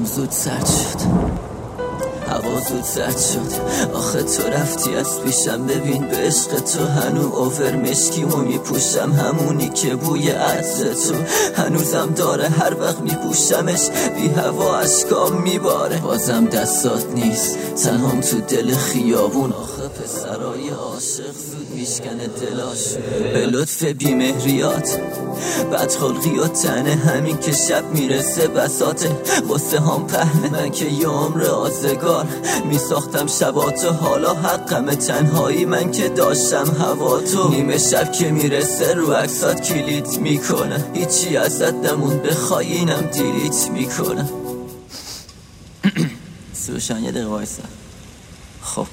دلم زود سرد شد، هوا زود زرد شد. آخه تو رفتی از پیشم، ببین به عشق تو هنو اوور مشکیمو میپوشم، همونی که بوی عطر تو هنوزم داره، هر وقت میپوشمش بی هوا اشکام میباره. بازم دستات نیست، تنهام تو دل خیابون. آخه پسرای عاشق زود میشکنه دلاش به لطف بیمهریات، بدخلقی و تنه همین که شب میرسه بساته. واسه هم پهنه من که یه عمر آزگار میساختم شباتو، حالا حقم تنهایی من که داشتم هواتو. نیمه شب که میرسه رو عکسات کلیت میکنه، هیچی ازت نمون بخوای اینم دیلیت میکنه. سوشان یه دقیقه وایسا. خب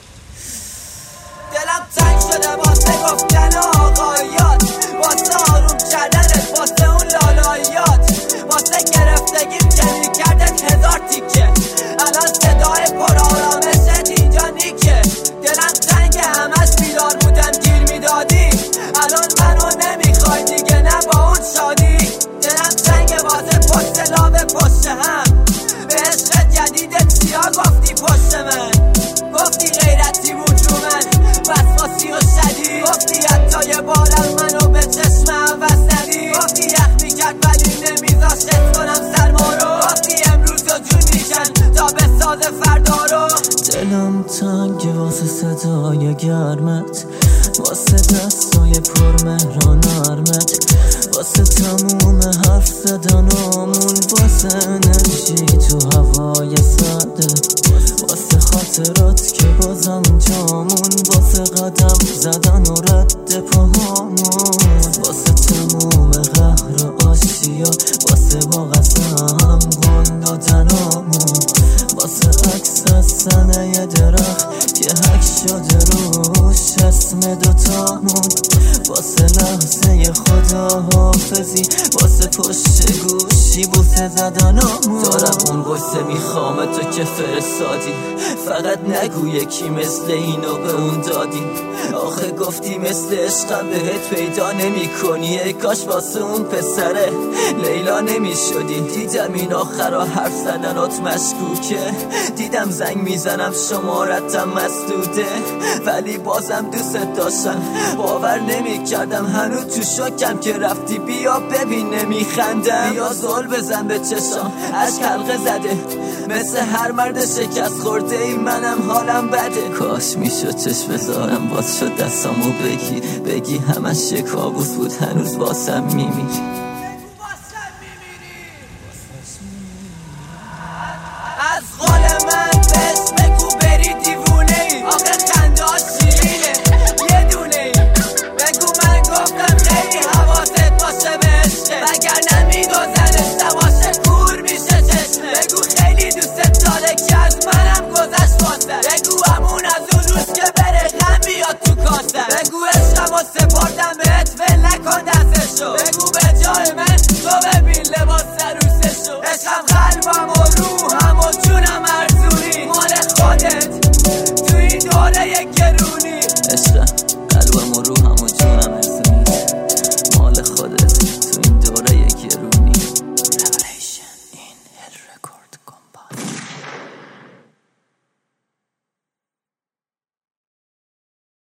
دلم تنگ شده واسه گفتن آقایات، واسه آروم کردنت، واسه اون لالایات، واسه گرفتگیم که میکردت هزار تیکه. الان صدای پر آرامشت اینجا نیکه. دلم تنگ همش بیدار بودم گیر میدادی، الان منو نمیخوای دیگه نه با اون شادی. دلم تنگ واسه پشت لاب پشت هم، به عشق جدیدت سیاه گفتی پشت من، گفتی غیرتی بود رو من وسواسی و شدید، گفتی حتی یه بارم منو به چشم عوض ندی، گفتی یخ میکرد ولی نمیذاشت کنم سرما رو، گفتی امروز و جون میشن تا به ساز فردا رو. دلم تنگ واسه صدای گرمت، واسه دستای پرمهران نرمت، واسه تموم حرف زدنامون، واسه انرژی تو هوای سرده، واسه خاطرات که بازم جامون، واسه قدم زدن و رد پاهامون، واسه تموم قهر و آشتیا، واسه با قسم گل دادنامون، واسه عکس از سنه درخت که حک شده روش اسم دوتامون، واسه لحظه خداحافظی، واسه پشت گوشی بوسه زدنامون. دارم اون بوسه میخوام تو که فرستادی، فقط نگو یکی مثل اینو به اون دادی. آخه گفتی مثل عشقم بهت پیدا نمی کنی، ای کاش واسه اون پسره لیلا نمی شدی. دیدم این آخرا حرف زدنات مشکوکه، دیدم زنگ میزنم شمارتم مسدوده، ولی بازم دوست داشتم، باور نمی کردم هنوز تو شکم که رفتی. بیا ببین نمیخندم، بیا زل بزن به چشام عشق حلقه زده، مثل هر مرد شکست خورده ای منم حالم بده. کاش میشد چشم بذارم باز شد دستامو بگی همش یه کابوس بود هنوز واسم میمیری. از قول من بهش بگو بری دیوونه ای، آخه خنده‌اش شیرینه یه دونه ای. بگو من گفتم خیلی حواست باشه به عشقه، وگر نمیگذرش نباشه کور میشه چشمه. بگو خیلی دوست داره که از منم گذشت واسه، بگو همون از اون روز که بره غم بیاد تو کاسه، بگو عشقمو سپردم